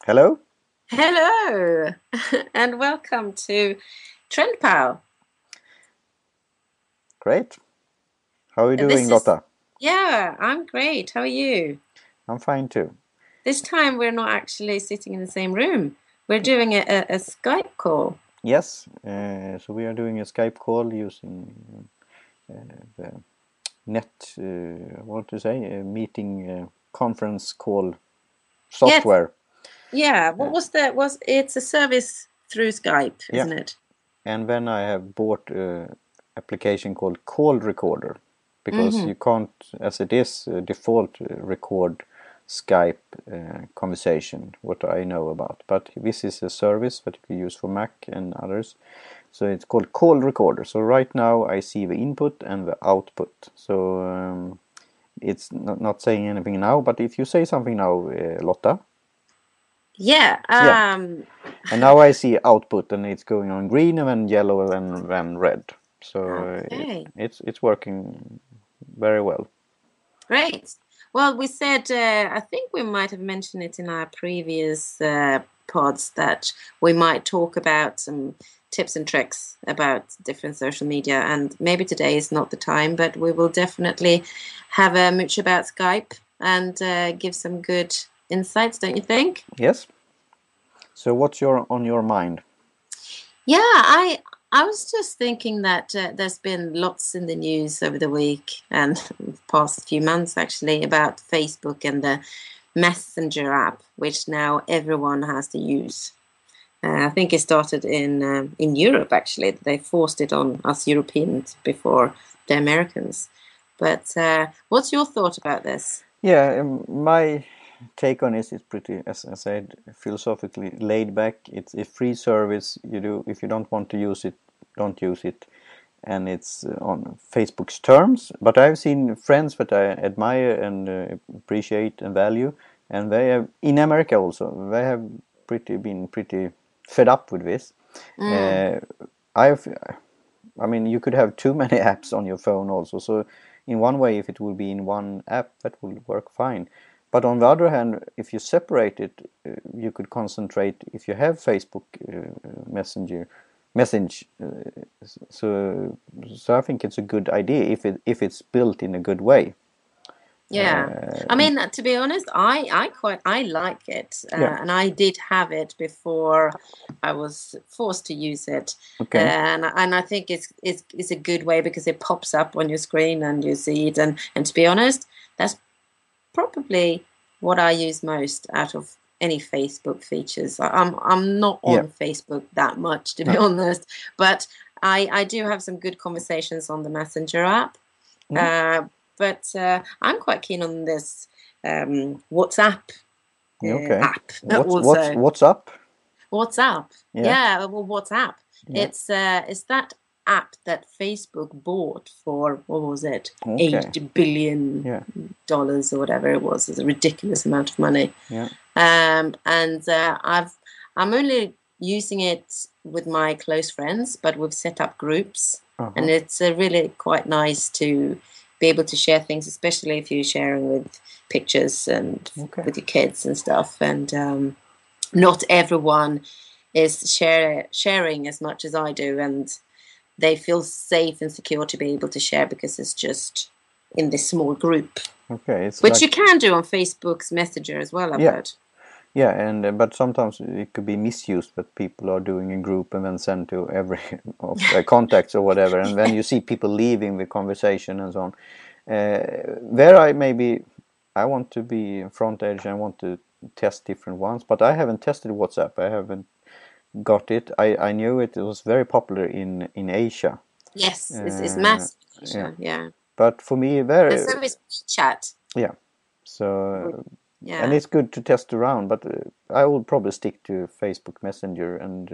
Hello. Hello, and welcome to Trend Pal. Great. How are you doing, This is, Lotta? yeah, I'm great. How are you? I'm fine too. This time we're not actually sitting in the same room. We're doing a Skype call. Yes. So we are doing a Skype call using the net. What to say? Meeting conference call Yes, software. yeah. Uh, What was that? It's a service through Skype, yeah. isn't it? And then I have bought a application called Call Recorder because Mm-hmm. you can't, as it is default, record Skype conversation. What I know about, but this is a service that you can use for Mac and others. So it's called Call Recorder. So right now I see the input and the output. So it's not saying anything now, but if you say something now, Lotta, Yeah. yeah. And now I see output, and it's going on green, and then yellow, and then red. So Okay. it's working very well. Great. Well, we said, I think we might have mentioned it in our previous pods that we might talk about some tips and tricks about different social media. And maybe today is not the time, but we will definitely have a mooch about Skype and give some good insights, don't you think? Yes. So what's your on your mind? Yeah, I was just thinking that there's been lots in the news over the week and past few months actually about Facebook and the Messenger app, which now everyone has to use. I think it started in Europe actually. They forced it on us Europeans before the Americans. But what's your thought about this? Yeah, my take on it is pretty, as I said, philosophically laid back. It's a free service. You do if you don't want to use it, don't use it, and it's on Facebook's terms. But I've seen friends that I admire and appreciate and value, and they have in America also. They have been pretty fed up with this. Mm, Uh, I've I mean, you could have too many apps on your phone also. So, in one way, if it will be in one app, that will work fine. But on the other hand, if you separate it, you could concentrate. If you have Facebook Messenger, message, so so I think it's a good idea if it's built in a good way. yeah. I mean, to be honest, I like it, Yeah. and I did have it before I was forced to use it, Okay. and I think it's a good way because it pops up on your screen and you see it, and to be honest, that's probably what I use most out of any Facebook features. I'm not Yeah. on Facebook that much, to be No. honest, but I do have some good conversations on the Messenger app. Mm. Uh, but I'm quite keen on this WhatsApp Okay. app What's also. what's up? WhatsApp, Yeah. yeah, well, WhatsApp. Yeah. It's that app that Facebook bought for what was it, Okay. Yeah. $8 billion or whatever it was. It's a ridiculous amount of money. Yeah. And I'm only using it with my close friends, but we've set up groups, Uh and huh. it's really quite nice to be able to share things, especially if you're sharing with pictures and Okay. with your kids and stuff. And not everyone is sharing as much as I do, and they feel safe and secure to be able to share because it's just in this small group, Okay. It's which you like can do on Facebook's Messenger as well, I've yeah. heard. Yeah, and but sometimes it could be misused that people are doing a group and then send to every of their contacts or whatever, and then you see people leaving the conversation and so on. There, I want to be front edge. I want to test different ones, but I haven't tested WhatsApp. I haven't got it. I knew it was very popular in Asia. Yes, it's Uh, massive in yeah, Asia, yeah. but for me, And very so is WeChat. yeah. With- So and Yeah, it's good to test around, but I will probably stick to Facebook Messenger, and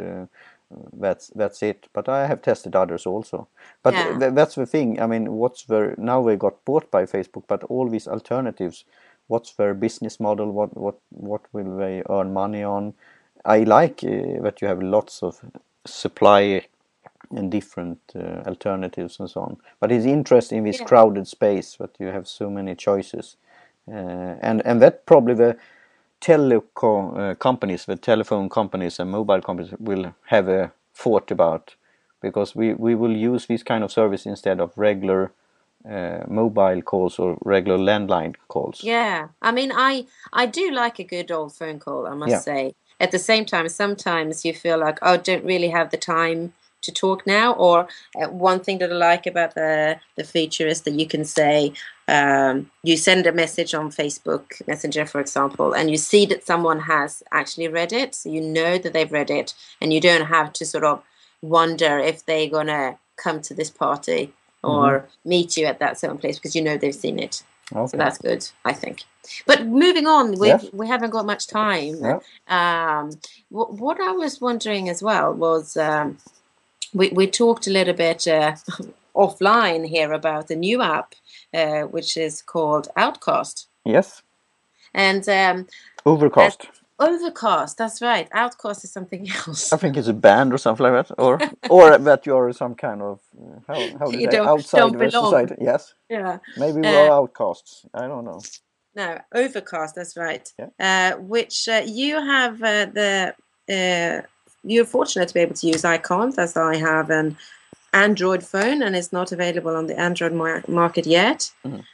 that's it. But I have tested others also. But yeah, that's the thing. I mean, what's their now they got bought by Facebook, but all these alternatives, what's their business model? What will they earn money on? I like that you have lots of supply and different alternatives and so on. But it's interesting in this yeah, crowded space that you have so many choices, and that probably telecom companies, the telephone companies and mobile companies will have a thought about, because we will use this kind of service instead of regular mobile calls or regular landline calls. Yeah, I mean, I do like a good old phone call, I must Yeah. say. At the same time, sometimes you feel like, oh, don't really have the time to talk now. Or one thing that I like about the feature is that you can say, you send a message on Facebook Messenger, for example, and you see that someone has actually read it, so you know that they've read it, and you don't have to sort of wonder if they're gonna come to this party or meet you at that certain place, because you know they've seen it. Okay. So that's good, I think. But moving on, Yes. we haven't got much time. Yeah. What I was wondering as well was, we talked a little bit offline here about a new app, which is called Outcast. Yes. And Overcast. Overcast, that's right. Outcast is something else. I think it's a band or something like that, or that you're some kind of how do you say, outside don't the belong. society. Yes. Yeah. Maybe we are outcasts. I don't know. No, Overcast. That's right. Yeah. Which you have you're fortunate to be able to use. I can't, as I have an Android phone, and it's not available on the Android market yet.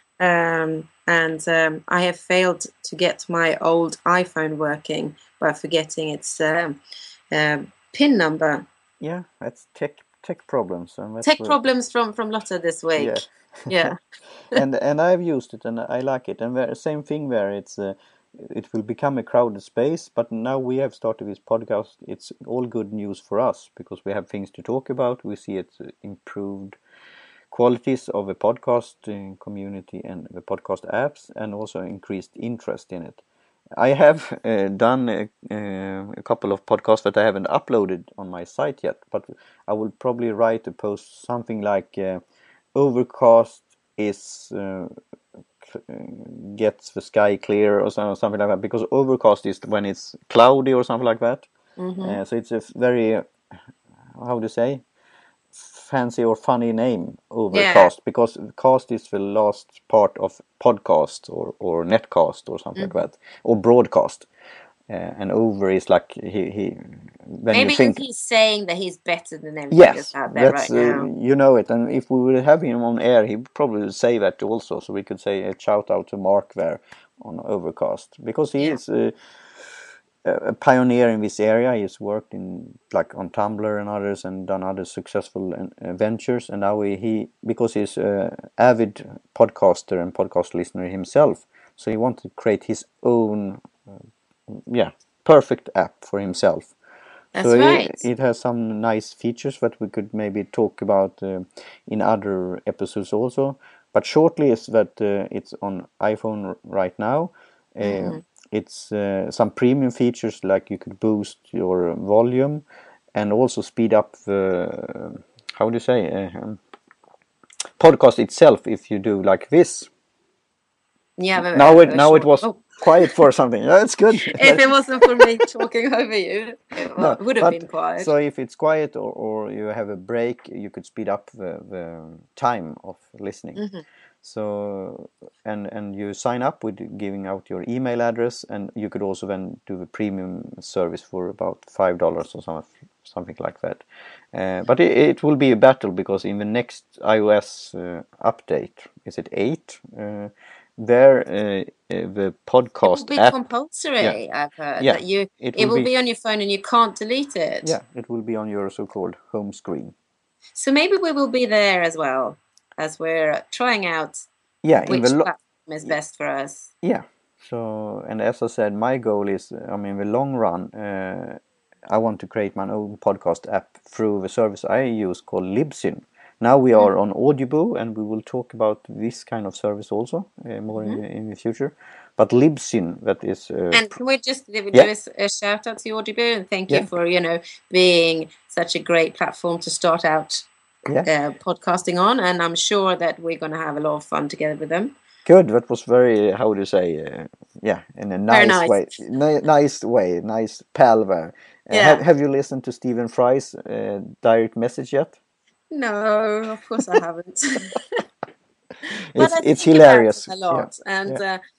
And I have failed to get my old iPhone working by forgetting its PIN number. Yeah, that's tech problems. And that's tech problems from Lotta this week. Yeah. Yeah. and I've used it and I like it. And same thing where it's it will become a crowded space, but now we have started this podcast. It's all good news for us because we have things to talk about. We see it's improved qualities of the podcast community and the podcast apps, and also increased interest in it. I have done a couple of podcasts that I haven't uploaded on my site yet, but I will probably write a post something like Overcast is gets the sky clear or something like that, because Overcast is when it's cloudy or something like that. So it's a very, how do you say, fancy or funny name, Overcast, because cast is the last part of podcast or netcast or something like that, or broadcast, and over is like he when maybe you think he's saying that he's better than everything else out there right now. You know it, and if we would have him on air, he probably would say that also, so we could say a shout out to Mark there on Overcast, because he is a pioneer in this area. He's worked in on Tumblr and others, and done other successful ventures. And now he because he's an avid podcaster and podcast listener himself, so he wanted to create his own perfect app for himself. That's right. It has some nice features that we could maybe talk about in other episodes also. But shortly is that it's on iPhone right now. It's some premium features, like you could boost your volume and also speed up the, how do you say, podcast itself if you do like this. Yeah. Now it was quiet for something. Yeah, it's good. If it wasn't for me talking over you, it would have been quiet. So if it's quiet or you have a break, you could speed up the time of listening. So and you sign up with giving out your email address, and you could also then do the premium service for about $5 or something like that. But it will be a battle, because in the next iOS update, is it 8? The podcast it will be app, compulsory. I've heard that it will be on your phone and you can't delete it. Yeah, it will be on your so-called home screen. So maybe we will be there as well, as we're trying out which platform is best for us. Yeah. So, and as I said, my goal is, in the long run, I want to create my own podcast app through the service I use called Libsyn. Now we are on Audible, and we will talk about this kind of service also more in the future. But Libsyn, that is... and can we just do a shout out to Audible, and thank you for, being such a great platform to start out podcasting on. And I'm sure that we're going to have a lot of fun together with them. Good. That was very, how do you say, in a nice way. Nice pal there. Have you listened to Stephen Fry's direct message yet? No, of course I haven't. It's hilarious a lot, and